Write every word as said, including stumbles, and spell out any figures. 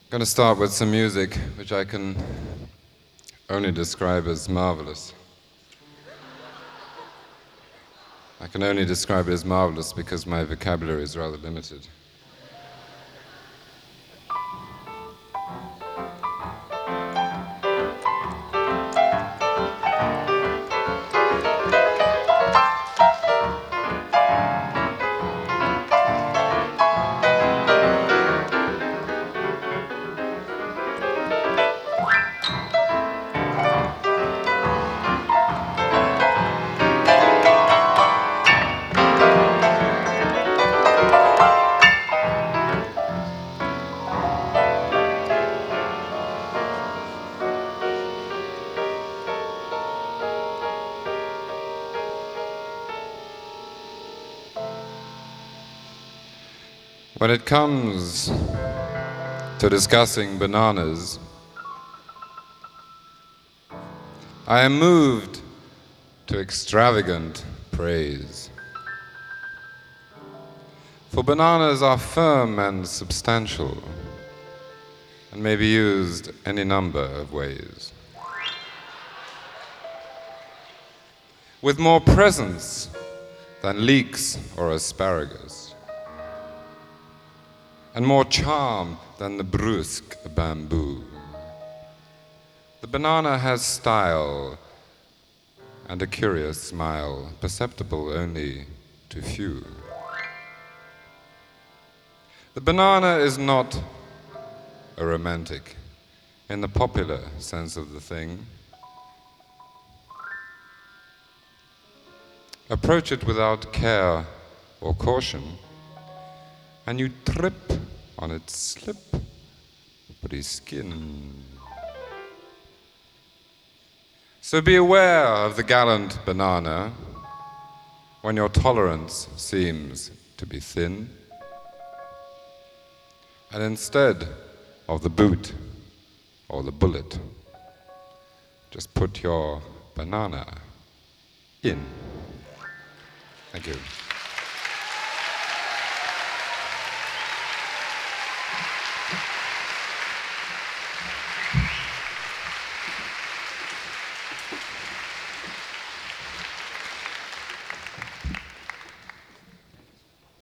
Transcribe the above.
going to start with some music which I can only describe as marvelous. I can only describe it as marvelous because my vocabulary is rather limited. When it comes to discussing bananas, I am moved to extravagant praise. For bananas are firm and substantial and may be used any number of ways. With more presence than leeks or asparagus, and more charm than the brusque bamboo. The banana has style and a curious smile, perceptible only to few. The banana is not a romantic in the popular sense of the thing. Approach it without care or caution, and you trip on its slippery skin. So be aware of the gallant banana when your tolerance seems to be thin, and instead of the boot or the bullet, just put your banana in. Thank you.